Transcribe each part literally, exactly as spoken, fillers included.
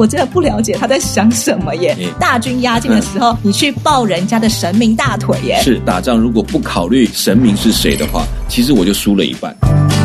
我真的不了解他在想什么耶。嗯、大军压境的时候、嗯、你去抱人家的神明大腿耶。 是，打仗如果不考虑神明是谁的话，其实我就输了一半。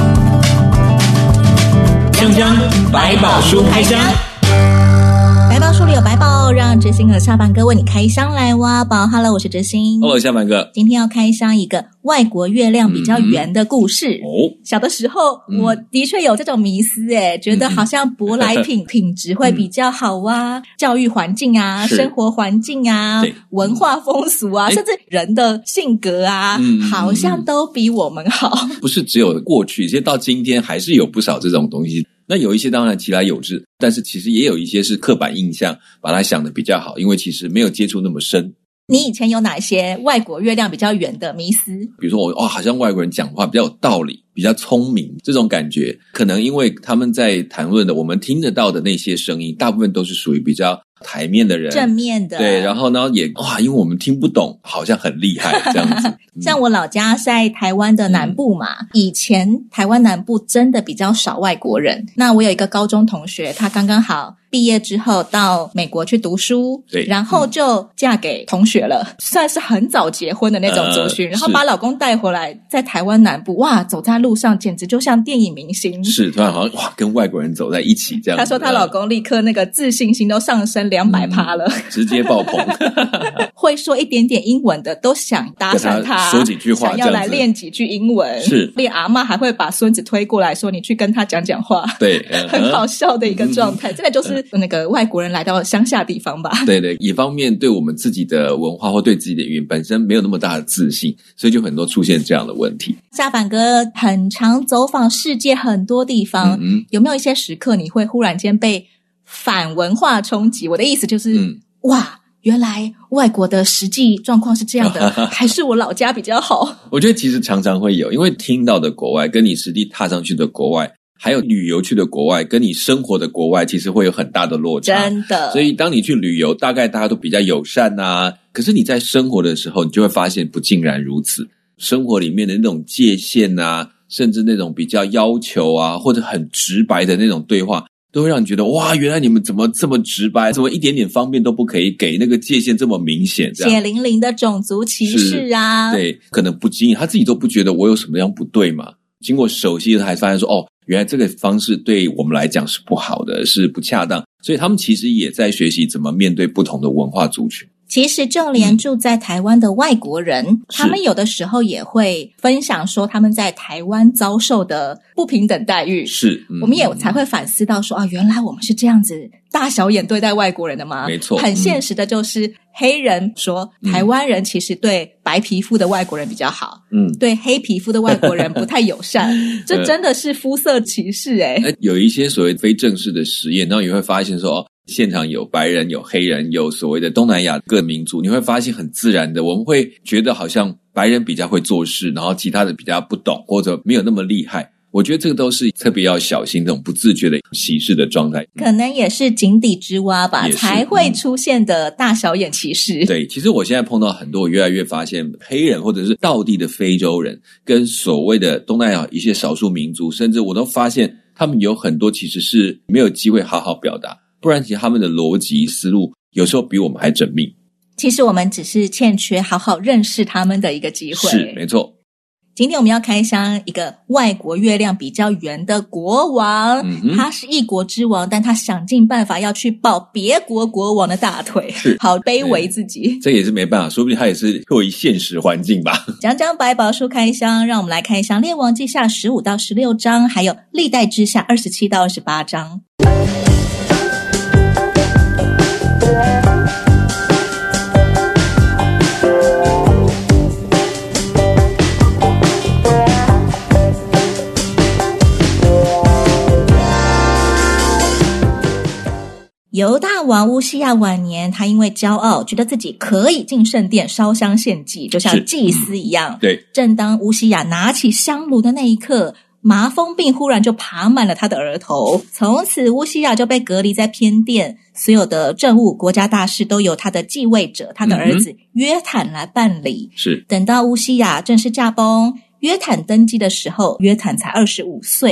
香香百宝书开箱， 百宝书里有百宝，让知心和下凡哥为你开箱来挖宝。Hello， 我是知心。 Hello， 下凡哥。 今天要开箱一个外国月亮比较圆的故事。 嗯、哦， 小的时候、嗯、我的确有这种迷思诶，觉得好像舶来品品质会比较好啊，嗯、教育环境啊，生活环境啊，文化风俗啊，甚至人的性格啊、嗯，好像都比我们好。 不是只有过去，其实到今天还是有不少这种东西。那有一些当然其来有之，但是其实也有一些是刻板印象，把它想得比较好，因为其实没有接触那么深。 你以前有哪些外国月亮比较圆的迷思？ 比如说我哦，好像外国人讲话比较有道理，比较聪明，这种感觉可能因为他们在谈论的我们听得到的那些声音，大部分都是属于比较台面的人， 正面的。 对，然后呢也哇，因为我们听不懂，好像很厉害这样子。 像我老家在台湾的南部嘛、嗯，以前台湾南部真的比较少外国人。那我有一个高中同学，他刚刚好毕业之后到美国去读书， 对， 然后就嫁给同学了，嗯、算是很早结婚的那种族群、呃，然后把老公带回来，在台湾南部，哇，走在路上简直就像电影明星。 是，突然好像哇，跟外国人走在一起这样子。 她说她老公立刻那个自信心都上升两百趴了、嗯， 直接爆棚。 会说一点点英文的都想搭讪他， 说几句话， 想要来练几句英文。 是， 连阿嬷还会把孙子推过来说：“你去跟他讲讲话。” 对， 很好笑的一个状态。嗯、这个就是那个外国人来到乡下地方吧？ 对对，一方面对我们自己的文化或对自己的语言本身没有那么大的自信，所以就很多出现这样的问题。 下凡哥很常走访世界很多地方，嗯、有没有一些时刻你会忽然间被反文化冲击？我的意思就是，嗯、哇。原来外国的实际状况是这样的，还是我老家比较好？ 我觉得其实常常会有，因为听到的国外跟你实际踏上去的国外，还有旅游去的国外，跟你生活的国外其实会有很大的落差。 真的。 所以当你去旅游，大概大家都比较友善啊，可是你在生活的时候，你就会发现不尽然如此。生活里面的那种界限啊，甚至那种比较要求啊，或者很直白的那种对话，都会让你觉得哇，原来你们怎么这么直白，怎么一点点方便都不可以给，那个界限这么明显，这样血淋淋的种族歧视啊。 对，可能不经意他自己都不觉得我有什么样不对嘛，经过熟悉他还发现说，哦，原来这个方式对我们来讲是不好的，是不恰当，所以他们其实也在学习怎么面对不同的文化族群。 其实就连住在台湾的外国人、嗯、他们有的时候也会分享说他们在台湾遭受的不平等待遇。 是、 嗯、我们也才会反思到说啊，原来我们是这样子大小眼对待外国人的吗？ 没错。 很现实的就是黑人说、嗯、台湾人其实对白皮肤的外国人比较好，嗯，对黑皮肤的外国人不太友善。这真的是肤色歧视诶、欸、 有一些所谓非正式的实验，然后你会发现说现场有白人，有黑人，有所谓的东南亚各民族，你会发现很自然的，我们会觉得好像白人比较会做事，然后其他的比较不懂或者没有那么厉害。我觉得这个都是特别要小心这种不自觉的歧视的状态， 可能也是井底之蛙吧，才会出现的大小眼歧视、 嗯、对，其实我现在碰到很多，我越来越发现黑人或者是道地的非洲人跟所谓的东南亚一些少数民族，甚至我都发现他们有很多其实是没有机会好好表达，不然其实他们的逻辑思路有时候比我们还缜密。 其实我们只是欠缺好好认识他们的一个机会。 是，没错。 今天我们要开箱一个外国月亮比较圆的国王、嗯、他是一国之王，但他想尽办法要去抱别国国王的大腿，好卑微自己。 这也是没办法，说不定他也是迫于现实环境吧。 讲讲百宝书开箱，让我们来开箱列王记下十五到十六章，还有历代志下二十七到二十八章。犹大王乌西亚晚年，他因为骄傲，觉得自己可以进圣殿烧香献祭，就像祭司一样。 对， 正当乌西亚拿起香炉的那一刻，麻风病忽然就爬满了他的额头，从此乌西亚就被隔离在偏殿，所有的政务、国家大事都由他的继位者，他的儿子约坦来办理。 是， 等到乌西亚正式驾崩，约坦登基的时候，约坦才二十五岁。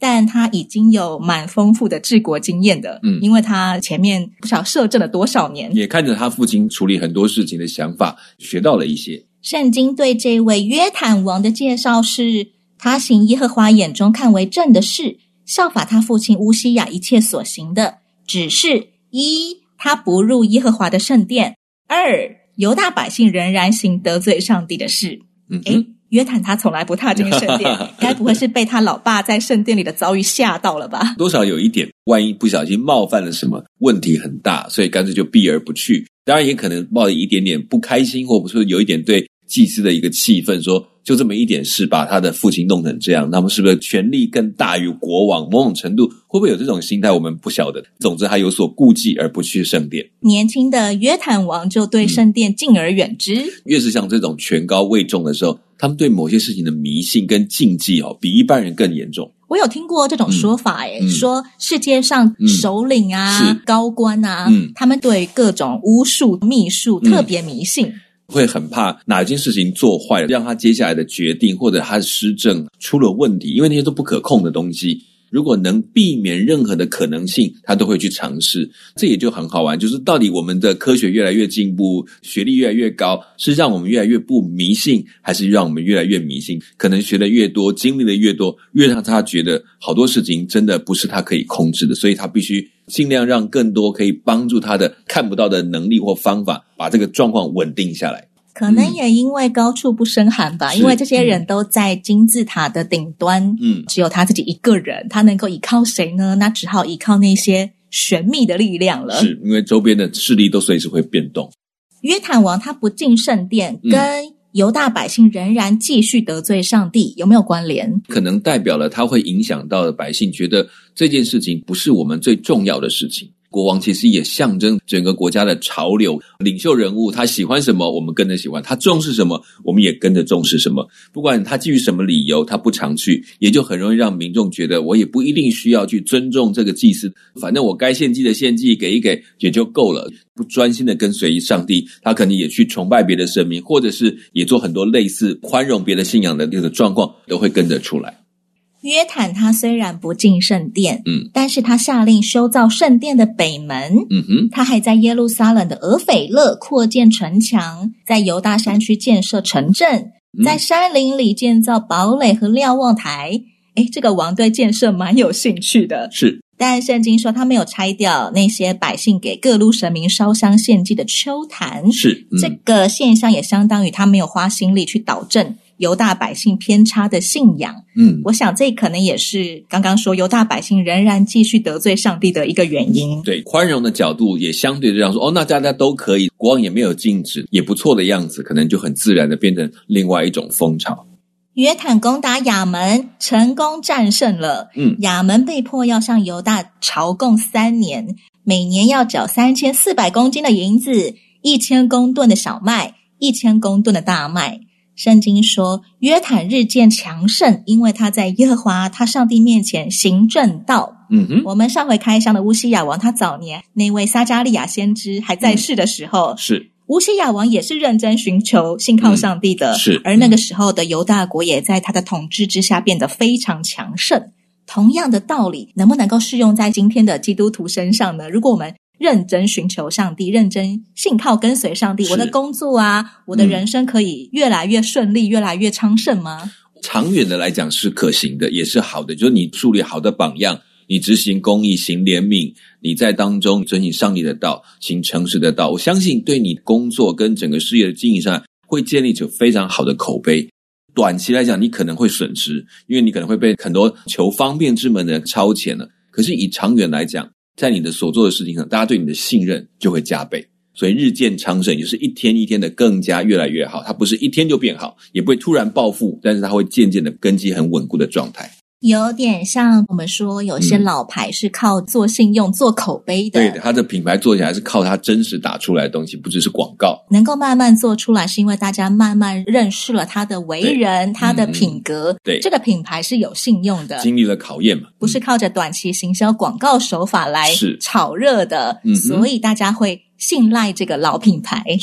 但他已经有蛮丰富的治国经验的，嗯，因为他前面不晓摄政了多少年， 也看着他父亲处理很多事情的想法，学到了一些。 圣经对这位约坦王的介绍是，他行耶和华眼中看为正的事，效法他父亲乌西雅一切所行的，只是一，他不入耶和华的圣殿；二，犹大百姓仍然行得罪上帝的事。嗯诶，约坦他从来不踏进圣殿，该不会是被他老爸在圣殿里的遭遇吓到了吧？ 多少有一点，万一不小心冒犯了什么，问题很大，所以干脆就避而不去。当然也可能抱着一点点不开心，或者说有一点对祭司的一个气愤，说就这么一点事把他的父亲弄成这样，那么是不是权力更大于国王？某种程度会不会有这种心态，我们不晓得。总之他有所顾忌而不去圣殿。 年轻的约坦王就对圣殿敬而远之、嗯、 越是像这种权高位重的时候，他们对某些事情的迷信跟禁忌哦，比一般人更严重。 我有听过这种说法耶、嗯、说世界上首领啊、嗯、高官啊、嗯、他们对各种巫术秘术特别迷信、嗯， 会很怕哪件事情做坏了，让他接下来的决定或者他的施政出了问题，因为那些都不可控的东西，如果能避免任何的可能性，他都会去尝试。这也就很好玩，就是到底我们的科学越来越进步，学历越来越高，是让我们越来越不迷信，还是让我们越来越迷信？可能学的越多，经历的越多，越让他觉得好多事情真的不是他可以控制的，所以他必须尽量让更多可以帮助他的看不到的能力或方法，把这个状况稳定下来。 可能也因为高处不胜寒吧、嗯、因为这些人都在金字塔的顶端，嗯，只有他自己一个人，他能够依靠谁呢？那只好依靠那些神秘的力量了。 是，因为周边的势力都随时会变动。 约坦王他不进圣殿，跟犹大百姓仍然继续得罪上帝、嗯、有没有关联？ 可能代表了他会影响到的百姓觉得这件事情不是我们最重要的事情。国王其实也象征整个国家的潮流，领袖人物他喜欢什么我们跟着喜欢，他重视什么我们也跟着重视什么，不管他基于什么理由他不常去，也就很容易让民众觉得我也不一定需要去尊重这个祭司，反正我该献祭的献祭给一给也就够了，不专心的跟随上帝，他可能也去崇拜别的神明，或者是也做很多类似宽容别的信仰的这个状况都会跟着出来。 约坦他虽然不进圣殿，嗯，但是他下令修造圣殿的北门，嗯哼，他还在耶路撒冷的俄斐勒扩建城墙，在犹大山区建设城镇，嗯、在山林里建造堡垒和瞭望台。诶，这个王对建设蛮有兴趣的， 是。 但圣经说他没有拆掉那些百姓给各路神明烧香献祭的丘坛， 是、嗯、 这个现象也相当于他没有花心力去导正犹大百姓偏差的信仰。嗯，我想这可能也是刚刚说犹大百姓仍然继续得罪上帝的一个原因。 对，宽容的角度也相对这样说，哦，那大家都可以，国王也没有禁止，也不错的样子，可能就很自然的变成另外一种风潮。 约坦攻打亚门，成功战胜了。嗯，亚门被迫要向犹大朝贡三年，每年要缴三千四百公斤的银子，一千公吨的小麦，一千公吨的大麦。圣经说约坦日渐强盛，因为他在耶和华他上帝面前行正道。嗯哼，我们上回开箱的乌西雅王，他早年那位撒迦利亚先知还在世的时候，嗯、是乌西雅王也是认真寻求信靠上帝的，嗯、是。而那个时候的犹大国也在他的统治之下变得非常强盛。同样的道理能不能够适用在今天的基督徒身上呢？如果我们认真寻求上帝，认真信靠跟随上帝，我的工作啊，我的人生可以越来越顺利，越来越昌盛吗？ 长远的来讲是可行的，也是好的，就是你树立好的榜样，你执行公义，行怜悯，你在当中遵行上帝的道，行诚实的道，我相信对你工作跟整个事业的经营上会建立起非常好的口碑。短期来讲你可能会损失，因为你可能会被很多求方便之门的人超前了，可是以长远来讲，在你的所做的事情上，大家对你的信任就会加倍，所以日渐昌盛，也就是一天一天的更加越来越好。它不是一天就变好，也不会突然暴富，但是它会渐渐的根基很稳固的状态。 有点像我们说有些老牌是靠做信用、嗯、做口碑的， 对的，它的品牌做起来是靠它真实打出来的东西，不只是广告。 能够慢慢做出来是因为大家慢慢认识了他的为人，他的品格、嗯、对，这个品牌是有信用的， 经历了考验嘛， 不是靠着短期行销广告手法来炒热的，所以大家会信赖这个老品牌。 是的。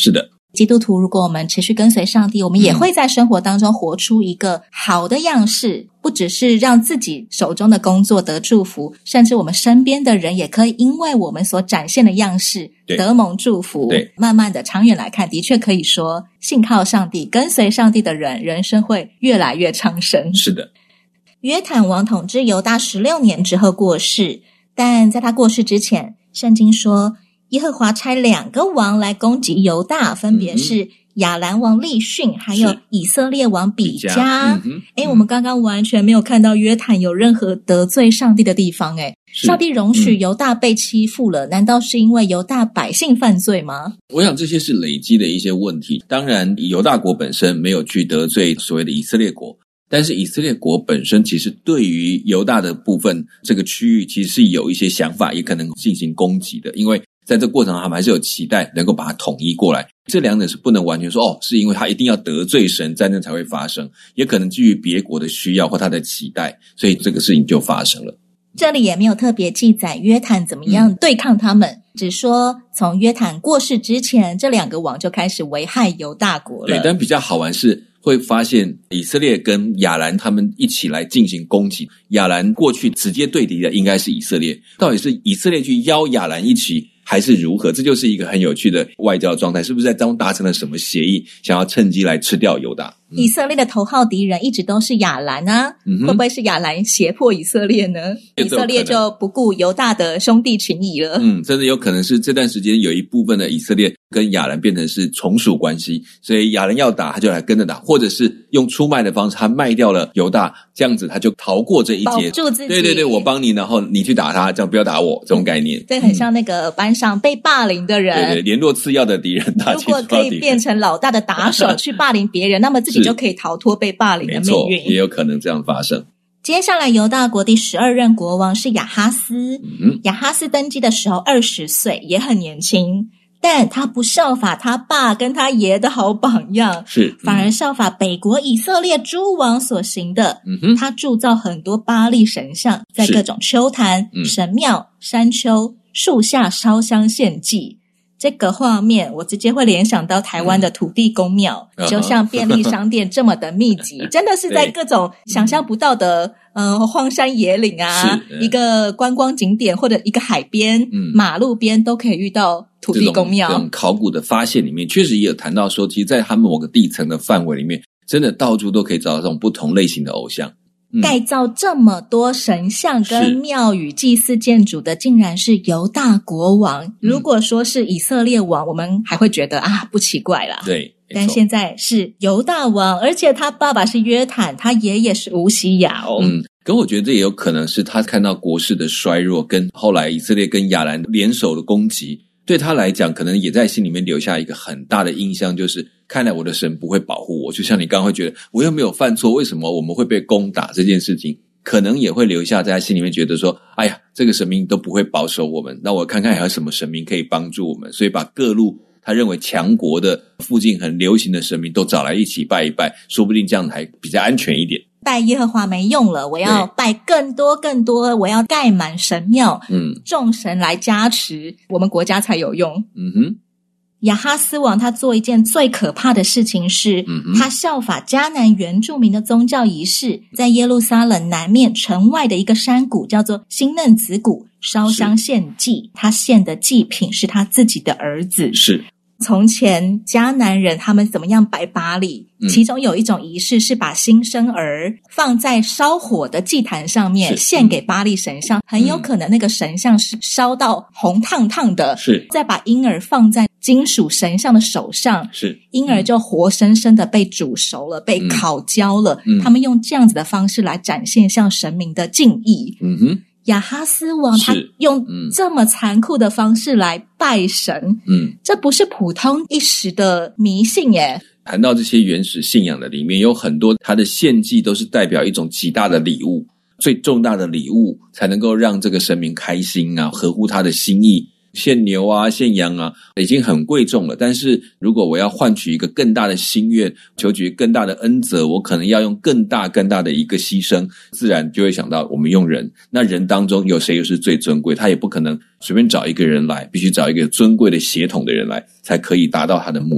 基督徒如果我们持续跟随上帝，我们也会在生活当中活出一个好的样式，不只是让自己手中的工作得祝福，甚至我们身边的人也可以因为我们所展现的样式得蒙祝福。 对， 慢慢的长远来看，的确可以说信靠上帝跟随上帝的人人生会越来越昌盛。 是的。 约坦王统治犹大十六年之后过世，但在他过世之前，圣经说耶和华差两个王来攻击犹大，分别是亚兰王利逊还有以色列王比加。诶、嗯嗯、我们刚刚完全没有看到约坦有任何得罪上帝的地方。诶上帝容许犹大被欺负了、嗯、难道是因为犹大百姓犯罪吗？ 我想这些是累积的一些问题。当然犹大国本身没有去得罪所谓的以色列国，但是以色列国本身其实对于犹大的部分这个区域其实是有一些想法，也可能进行攻击的，因为在这个过程他们还是有期待能够把它统一过来。这两者是不能完全说哦，是因为他一定要得罪神战争才会发生，也可能基于别国的需要或他的期待，所以这个事情就发生了。 这里也没有特别记载约坦怎么样对抗他们、嗯、只说从约坦过世之前，这两个王就开始危害犹大国了。 对，但比较好玩是会发现以色列跟亚兰他们一起来进行攻击，亚兰过去直接对敌的应该是以色列，到底是以色列去邀亚兰一起还是如何？这就是一个很有趣的外交状态，是不是在当中达成了什么协议，想要趁机来吃掉犹大、嗯、 以色列的头号敌人一直都是亚兰啊、嗯、会不会是亚兰胁迫以色列呢？以色列就不顾犹大的兄弟情谊了。 嗯，真的有可能是这段时间有一部分的以色列跟亚兰变成是从属关系，所以亚兰要打他就来跟着打，或者是用出卖的方式他卖掉了犹大，这样子他就逃过这一劫， 保住自己。 对对对，我帮你，然后你去打他，这样不要打我，这种概念。 对，很像那个班上被霸凌的人， 对对，联络次要的敌人， 如果可以变成老大的打手去霸凌别人，那么自己就可以逃脱被霸凌的命运。 也有可能这样发生。 接下来犹大国第十二任国王是亚哈斯、嗯、亚哈斯登基的时候二十岁，也很年轻，但他不效法他爸跟他爷的好榜样， 是、嗯、 反而效法北国以色列诸王所行的、嗯、哼他铸造很多巴力神像，在各种丘坛、嗯、神庙、山丘、树下烧香献祭。这个画面我直接会联想到台湾的土地公庙、嗯、就像便利商店这么的密集真的是在各种想象不到的呃荒山野岭啊，一个观光景点或者一个海边、嗯、马路边都可以遇到土地公庙。 这种考古的发现里面确实也有谈到说，其实在他们某个地层的范围里面真的到处都可以找到这种不同类型的偶像。 嗯、盖造这么多神像跟庙宇祭祀建筑的竟然是犹大国王、嗯、如果说是以色列王我们还会觉得啊不奇怪啦， 对， 但现在是犹大王，而且他爸爸是约坦，他爷爷是乌西雅哦。 嗯，可我觉得这也有可能是他看到国势的衰弱，跟后来以色列跟亚兰联手的攻击，对他来讲可能也在心里面留下一个很大的印象，就是看来我的神不会保护我，就像你刚刚会觉得我又没有犯错，为什么我们会被攻打这件事情，可能也会留下在心里面，觉得说哎呀这个神明都不会保守我们，那我看看还有什么神明可以帮助我们，所以把各路他认为强国的附近很流行的神明都找来一起拜一拜，说不定这样还比较安全一点。 拜耶和华没用了，我要拜更多更多，我要盖满神庙，嗯，众神来加持，我们国家才有用。 嗯哼。 亚哈斯王他做一件最可怕的事情是、嗯、他效法迦南原住民的宗教仪式，在耶路撒冷南面城外的一个山谷叫做新嫩子谷烧香献祭，他献的祭品是他自己的儿子。 是从前迦南人他们怎么样拜巴力、嗯、其中有一种仪式是把新生儿放在烧火的祭坛上面献给巴力神像、嗯、很有可能那个神像是烧到红烫烫的， 是再把婴儿放在金属神像的手上， 是婴儿就活生生的被煮熟了、嗯、被烤焦了、嗯、他们用这样子的方式来展现向神明的敬意。 嗯哼， 亚哈斯王他用这么残酷的方式来拜神，嗯，这不是普通一时的迷信耶。 谈到这些原始信仰的里面，有很多他的献祭都是代表一种极大的礼物，最重大的礼物才能够让这个神明开心啊，合乎他的心意。献牛啊献羊啊已经很贵重了，但是如果我要换取一个更大的心愿，求取更大的恩泽，我可能要用更大更大的一个牺牲，自然就会想到我们用人，那人当中有谁又是最尊贵，他也不可能随便找一个人来，必须找一个尊贵的血统的人来才可以达到他的目的。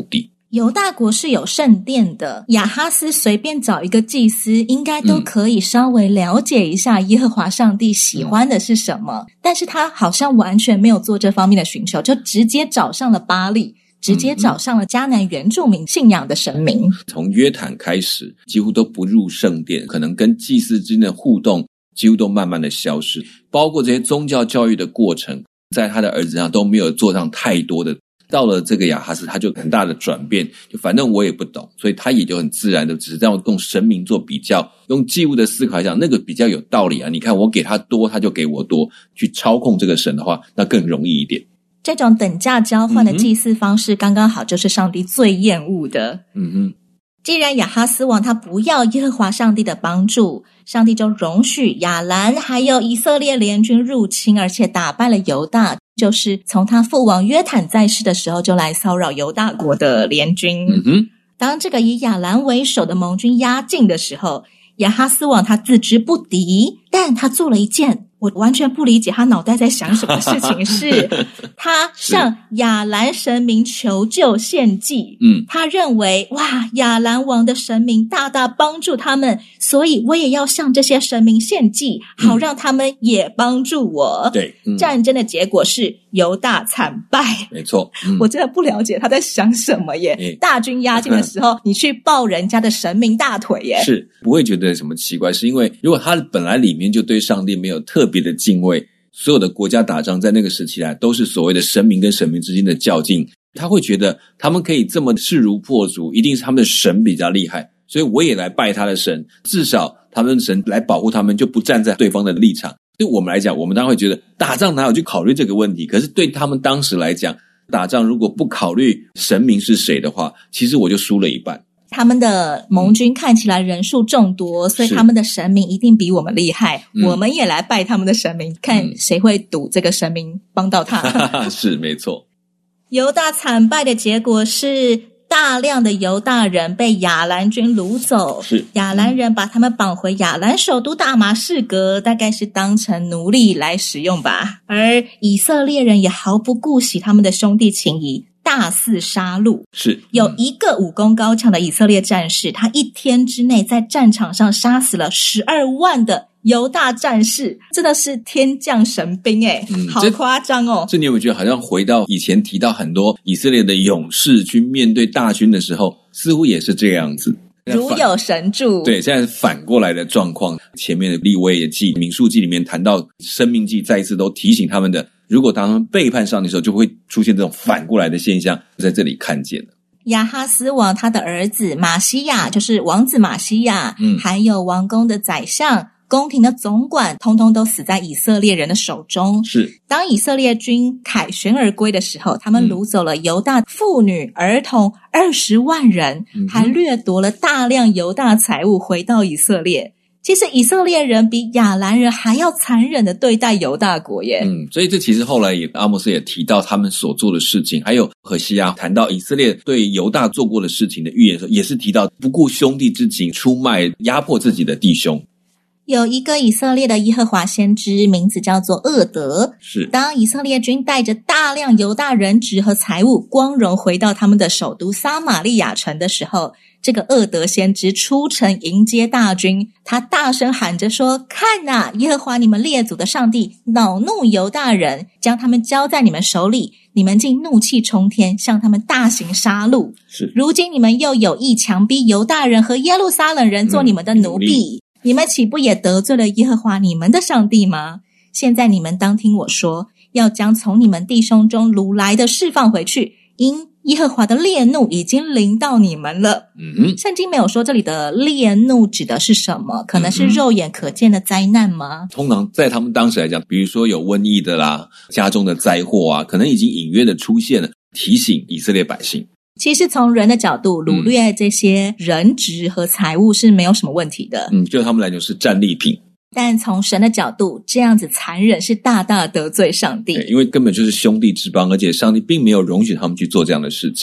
犹大国是有圣殿的，亚哈斯随便找一个祭司应该都可以稍微了解一下耶和华上帝喜欢的是什么、嗯、但是他好像完全没有做这方面的寻求，就直接找上了巴力，直接找上了迦南原住民信仰的神明。 从约坦开始几乎都不入圣殿，可能跟祭司之间的互动几乎都慢慢的消失，包括这些宗教教育的过程在他的儿子上都没有做上太多的。到了这个亚哈斯他就很大的转变，就反正我也不懂，所以他也就很自然的只是这样用神明做比较，用祭物的思考来讲那个比较有道理啊，你看我给他多他就给我多，去操控这个神的话那更容易一点。 这种等价交换的祭祀方式刚刚好就是上帝最厌恶的。 嗯哼， 既然亚哈斯王他不要耶和华上帝的帮助，上帝就容许亚兰还有以色列联军入侵，而且打败了犹大，就是从他父王约坦在世的时候就来骚扰犹大国的联军。 嗯哼， 当这个以亚兰为首的盟军压境的时候，亚哈斯王他自知不敌，但他做了一件我完全不理解他脑袋在想什么事情，是他向亚兰神明求救献祭。 嗯， 他认为哇，亚兰王的神明大大帮助他们，所以我也要向这些神明献祭，好让他们也帮助我。 对、嗯， 战争的结果是犹大惨败。 没错、嗯、 我真的不了解他在想什么耶、欸、大军压境的时候、嗯、你去抱人家的神明大腿耶。 是不会觉得什么奇怪，是因为如果他本来里面就对上帝没有特别的敬畏，所有的国家打仗在那个时期来都是所谓的神明跟神明之间的较劲，他会觉得他们可以这么势如破竹，一定是他们的神比较厉害，所以我也来拜他的神，至少他们的神来保护他们，就不站在对方的立场。对我们来讲，我们当然会觉得打仗哪有去考虑这个问题，可是对他们当时来讲，打仗如果不考虑神明是谁的话，其实我就输了一半。 他们的盟军看起来人数众多、嗯、所以他们的神明一定比我们厉害、嗯、我们也来拜他们的神明，看谁会赌这个神明帮到他。 是没错。 犹大惨败的结果是大量的犹大人被亚兰军掳走， 是亚兰人把他们绑回亚兰首都大马士革，大概是当成奴隶来使用吧。而以色列人也毫不顾惜他们的兄弟情谊，大肆杀戮。 是有一个武功高强的以色列战士，他一天之内在战场上杀死了十二万的犹大战士，真的是天降神兵诶、嗯、好夸张哦。 这你有没有觉得好像回到以前提到很多以色列的勇士去面对大军的时候，似乎也是这个样子， 如有神助。 对，现在是反过来的状况。前面的利未记、民数记里面谈到申命记，再一次都提醒他们的，如果当他们背叛上帝的时候，就会出现这种反过来的现象，在这里看见了。 亚哈斯王他的儿子马西亚，就是王子马西亚、嗯、还有王宫的宰相、宫廷的总管，通通都死在以色列人的手中。 是当以色列军凯旋而归的时候，他们掳走了犹大妇女儿童二十万人、嗯、还掠夺了大量犹大财物回到以色列。其实以色列人比亚兰人还要残忍的对待犹大国耶。 嗯，所以这其实后来也阿摩斯也提到他们所做的事情，还有何西阿谈到以色列对犹大做过的事情的预言的时候，也是提到不顾兄弟之情，出卖压迫自己的弟兄。 有一个以色列的耶和华先知，名字叫做厄德。 是当以色列军带着大量犹大人质和财物光荣回到他们的首都撒玛利亚城的时候，这个厄德先知出城迎接大军，他大声喊着说，看啊，耶和华你们列祖的上帝恼怒犹大人，将他们交在你们手里，你们竟怒气冲天，向他们大行杀戮。 是如今你们又有意强逼犹大人和耶路撒冷人做你们的奴婢、嗯、你们岂不也得罪了耶和华你们的上帝吗？现在你们当听我说，要将从你们弟兄中掳来的释放回去，因耶和华的烈怒已经临到你们了。 嗯， 圣经没有说这里的烈怒指的是什么，可能是肉眼可见的灾难吗？ 通常在他们当时来讲，比如说有瘟疫的啦，家中的灾祸啊，可能已经隐约的出现了，提醒以色列百姓。 其实从人的角度，掳掠这些人质和财物是没有什么问题的。 嗯，就他们来讲是战利品。 但从神的角度，这样子残忍是大大得罪上帝。 因为根本就是兄弟之邦，而且上帝并没有容许他们去做这样的事情。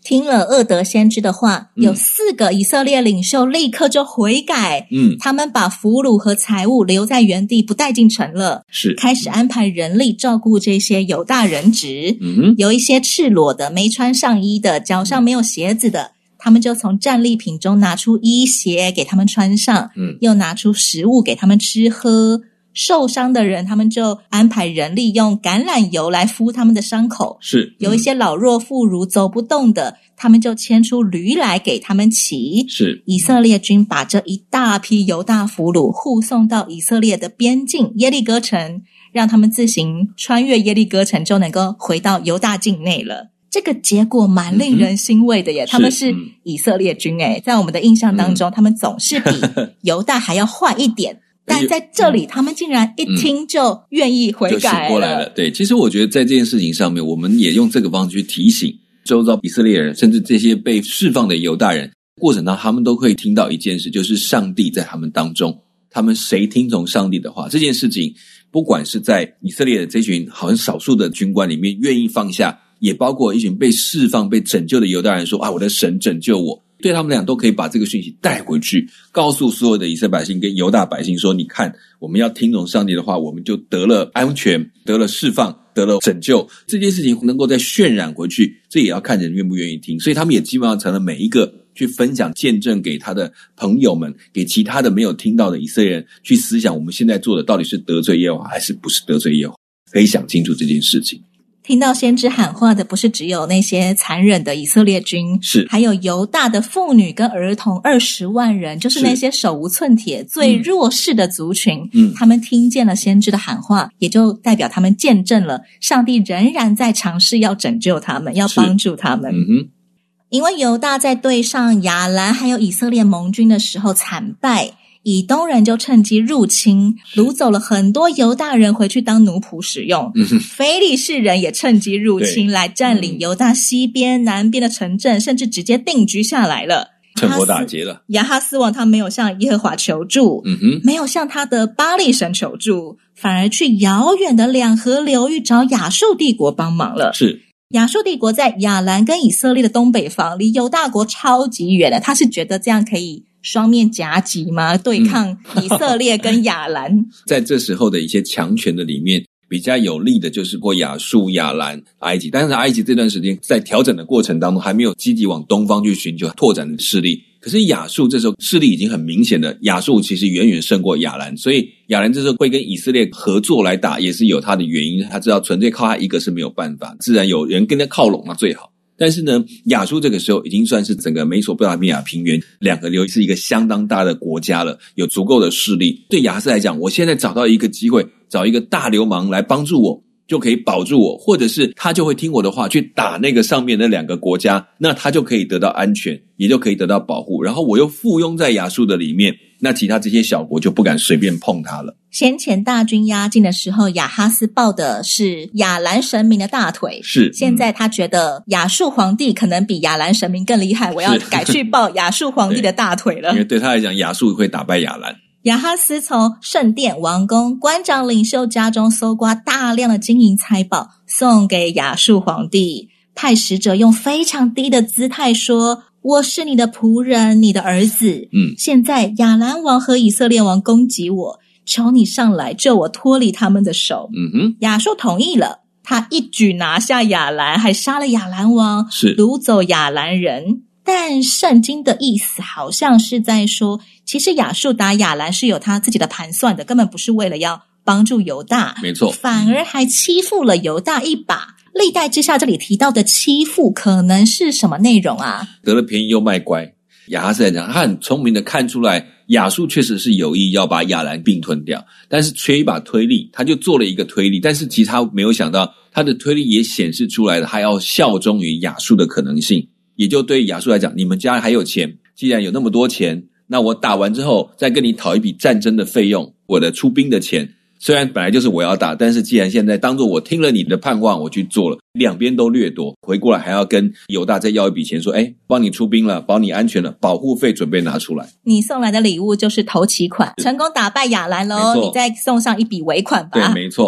听了俄德先知的话，有四个以色列领袖立刻就悔改，嗯，他们把俘虏和财物留在原地，不带进城了， 是开始安排人力照顾这些犹大人质，嗯，有一些赤裸的、没穿上衣的、脚上没有鞋子的，他们就从战利品中拿出衣鞋给他们穿上，嗯，又拿出食物给他们吃喝。受伤的人，他们就安排人力用橄榄油来敷他们的伤口。 是， 有一些老弱妇孺走不动的，他们就牵出驴来给他们骑。 是， 以色列军把这一大批犹大俘虏护送到以色列的边境耶利哥城，让他们自行穿越耶利哥城，就能够回到犹大境内了。这个结果蛮令人欣慰的耶，嗯、他们是以色列军诶，在我们的印象当中，嗯、他们总是比犹大还要坏一点。但在这里，他们竟然一听就愿意悔改了， 就醒过来了。对，其实我觉得在这件事情上面，我们也用这个方式去提醒周遭以色列人，甚至这些被释放的犹大人，过程当中他们都会听到一件事，就是上帝在他们当中，他们谁听从上帝的话，这件事情，不管是在以色列的这群好像少数的军官里面愿意放下，也包括一群被释放、被拯救的犹大人说啊，我的神拯救我。对他们俩都可以把这个讯息带回去，告诉所有的以色列百姓跟犹大百姓说，你看，我们要听从上帝的话，我们就得了安全，得了释放，得了拯救。这件事情能够再渲染回去，这也要看人愿不愿意听。所以他们也基本上成了每一个去分享见证给他的朋友们，给其他的没有听到的以色列人去思想，我们现在做的到底是得罪耶和华还是不是得罪耶和华，可以想清楚这件事情。 听到先知喊话的不是只有那些残忍的以色列军， 是还有犹大的妇女跟儿童二十万人，就是那些手无寸铁最弱势的族群，嗯，他们听见了先知的喊话，也就代表他们见证了上帝仍然在尝试要拯救他们，要帮助他们。嗯哼，因为犹大在对上亚兰还有以色列盟军的时候惨败，以东人就趁机入侵，掳走了很多犹大人回去当奴仆使用。嗯、非利士人也趁机入侵，来占领犹大西边、南边的城镇，甚至直接定居下来了。 趁火打劫了。 亚哈斯王他没有向耶和华求助，嗯哼，没有向他的巴力神求助，反而去遥远的两河流域找亚述帝国帮忙了。 是。 亚述帝国在亚兰跟以色列的东北方，离犹大国超级远的，他是觉得这样可以双面夹击吗？对抗以色列跟亚兰、嗯、 在这时候的一些强权的里面，比较有利的就是过亚述、亚兰、埃及，但是埃及这段时间在调整的过程当中，还没有积极往东方去寻求拓展的势力。可是亚述这时候势力已经很明显的，亚述其实远远胜过亚兰，所以亚兰这时候会跟以色列合作来打，也是有他的原因。他知道纯粹靠他一个是没有办法，自然有人跟他靠拢那最好。但是呢，亚述这个时候已经算是整个美索不达米亚平原两个流域是一个相当大的国家了，有足够的势力。对亚哈斯来讲，我现在找到一个机会，找一个大流氓来帮助我，就可以保住我，或者是他就会听我的话去打那个上面的两个国家，那他就可以得到安全，也就可以得到保护，然后我又附庸在亚述的里面，那其他这些小国就不敢随便碰他了。 先前大军压境的时候，亚哈斯抱的是亚兰神明的大腿， 是现在他觉得亚述皇帝可能比亚兰神明更厉害，我要改去抱亚述皇帝的大腿了。 因为对他来讲，亚述会打败亚兰。 亚哈斯从圣殿、王宫、官长领袖家中搜刮大量的金银财宝，送给亚述皇帝，派使者用非常低的姿态说，我是你的仆人，你的儿子。嗯，现在亚兰王和以色列王攻击我，求你上来救我脱离他们的手。嗯哼，亚述同意了，他一举拿下亚兰，还杀了亚兰王， 是掳走亚兰人。但圣经的意思好像是在说，其实亚述打亚兰是有他自己的盘算的，根本不是为了要帮助犹大， 没错， 反而还欺负了犹大一把。历代志下这里提到的欺负可能是什么内容啊？ 得了便宜又卖乖。亚哈斯来讲，他很聪明的看出来亚述确实是有意要把亚兰并吞掉，但是缺一把推力，他就做了一个推力，但是其实他没有想到他的推力也显示出来了他要效忠于亚述的可能性。也就对亚述来讲，你们家还有钱，既然有那么多钱，那我打完之后再跟你讨一笔战争的费用，我的出兵的钱，虽然本来就是我要打，但是既然现在当作我听了你的盼望我去做了，两边都掠夺，回过来还要跟犹大再要一笔钱，说诶帮你出兵了，保你安全了，保护费准备拿出来， 你送来的礼物就是头期款，成功打败亚兰咯，你再送上一笔尾款吧。 对，没错。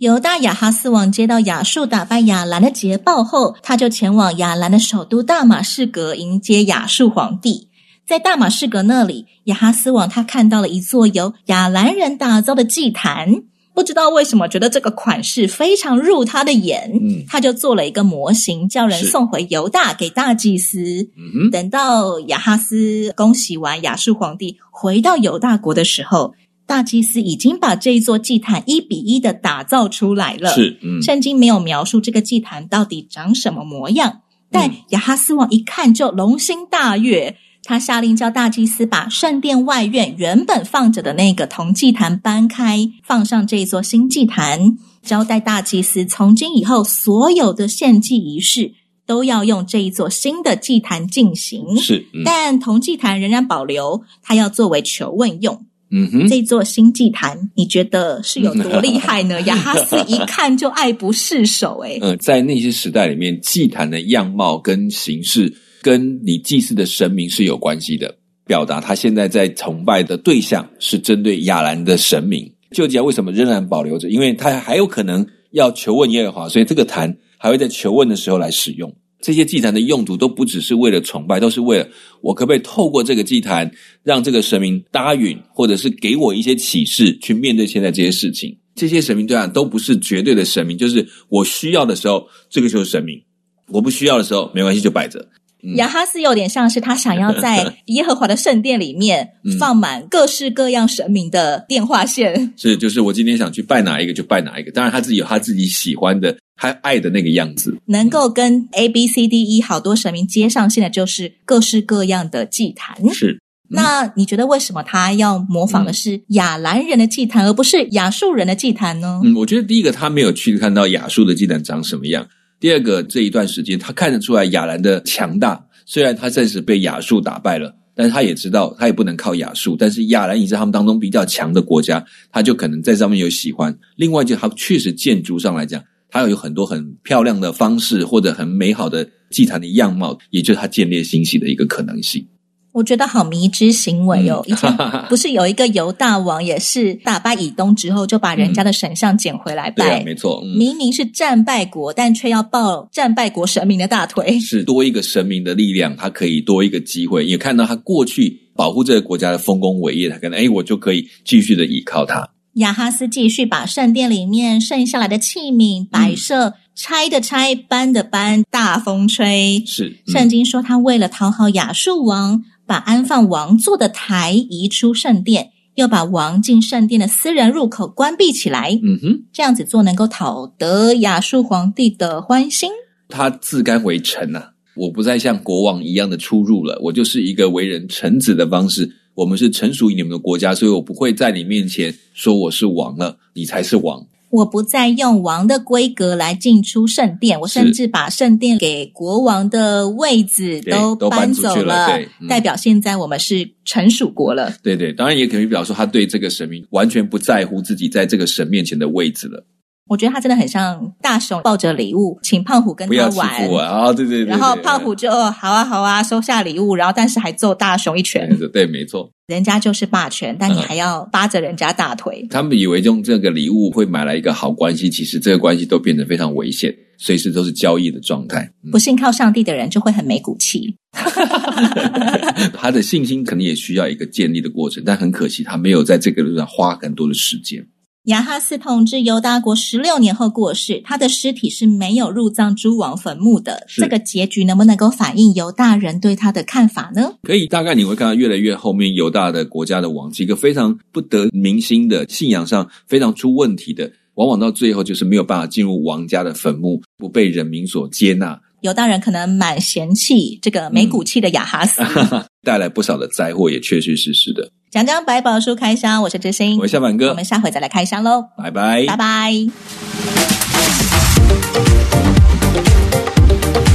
犹大亚哈斯王接到亚述打败亚兰的捷报后，他就前往亚兰的首都大马士革迎接亚述皇帝。在大马士革那里，亚哈斯王他看到了一座由亚兰人打造的祭坛，不知道为什么觉得这个款式非常入他的眼，嗯，他就做了一个模型，叫人送回犹大给大祭司。嗯，等到亚哈斯恭喜完亚述皇帝回到犹大国的时候，大祭司已经把这一座祭坛一比一的打造出来了。 是，嗯， 圣经没有描述这个祭坛到底长什么模样，但亚哈斯王一看就龙心大悦。他下令叫大祭司把圣殿外院原本放着的那个铜祭坛搬开，放上这一座新祭坛，交代大祭司从今以后所有的献祭仪式都要用这一座新的祭坛进行。 是，嗯， 但铜祭坛仍然保留，它要作为求问用。 嗯哼， 这座新祭坛你觉得是有多厉害呢？亚哈斯一看就爱不释手。诶嗯，在那些时代里面，祭坛的样貌跟形式跟你祭祀的神明是有关系的，表达他现在在崇拜的对象是针对亚兰的神明。旧祭坛为什么仍然保留着？因为他还有可能要求问耶和华，所以这个坛还会在求问的时候来使用。这些祭坛的用途都不只是为了崇拜，都是为了我可不可以透过这个祭坛让这个神明答允，或者是给我一些启示去面对现在这些事情。这些神明对啊都不是绝对的神明，就是我需要的时候这个就是神明，我不需要的时候没关系就摆着。 嗯、亚哈斯有点像是他想要在耶和华的圣殿里面放满各式各样神明的电话线、嗯、 是，就是我今天想去拜哪一个就拜哪一个，当然他自己有他自己喜欢的他爱的那个样子， 能够跟 A B C D E 好多神明接上线的就是各式各样的祭坛。 是、嗯、 那你觉得为什么他要模仿的是亚兰人的祭坛、嗯、而不是亚述人的祭坛呢？ 嗯，我觉得第一个他没有去看到亚述的祭坛长什么样，第二个这一段时间他看得出来亚兰的强大，虽然他暂时被亚述打败了，但是他也知道他也不能靠亚述，但是亚兰也是他们当中比较强的国家，他就可能在上面有喜欢。另外就他确实建筑上来讲，他有很多很漂亮的方式或者很美好的祭坛的样貌，也就是他建立欣喜的一个可能性。 我觉得好迷之行为哦、嗯、以前不是有一个犹大王也是打败以东之后就把人家的神像捡回来拜、 嗯、对啊，没错、嗯、 明明是战败国但却要抱战败国神明的大腿， 是多一个神明的力量，他可以多一个机会，也看到他过去保护这个国家的丰功伟业，他可能诶我就可以继续的依靠他。 亚哈斯继续把圣殿里面剩下来的器皿摆设、嗯、拆的拆搬的搬，大风吹。 是、嗯、 圣经说他为了讨好亚述王，把安放王座的台移出圣殿，又把王进圣殿的私人入口关闭起来。 嗯哼， 这样子做能够讨得亚述皇帝的欢心。 他自甘为臣啊，我不再像国王一样的出入了，我就是一个为人臣子的方式，我们是臣属于你们的国家，所以我不会在你面前说我是王了，你才是王。 我不再用王的规格来进出圣殿，我甚至把圣殿给国王的位子都搬走了， 对， 嗯、代表现在我们是臣属国了。 对对，当然也可以表示他对这个神明完全不在乎自己在这个神面前的位置了。 我觉得他真的很像大熊抱着礼物请胖虎跟他玩， 不要欺负我啊！对对 对, 对， 然后胖虎就好啊好啊收下礼物，然后但是还揍大熊一拳。 对, 对，没错， 人家就是霸权，但你还要扒着人家大腿、嗯、 他们以为用这个礼物会买来一个好关系，其实这个关系都变得非常危险，随时都是交易的状态、 嗯、不信靠上帝的人就会很没骨气他的信心可能也需要一个建立的过程，但很可惜他没有在这个路上花很多的时间。 亚哈斯统治犹大国十六年后过世，他的尸体是没有入葬诸王坟墓的。这个结局能不能够反映犹大人对他的看法呢？ 可以，大概你会看到越来越后面犹大的国家的王是一个非常不得民心的，信仰上非常出问题的，往往到最后就是没有办法进入王家的坟墓，不被人民所接纳。 犹大人可能蛮嫌弃这个没骨气的亚哈斯、 嗯、带来不少的灾祸，也确确实实的。 讲讲百宝书开箱，我是知心， 我是小满哥， 我们下回再来开箱咯， 拜拜， 拜拜。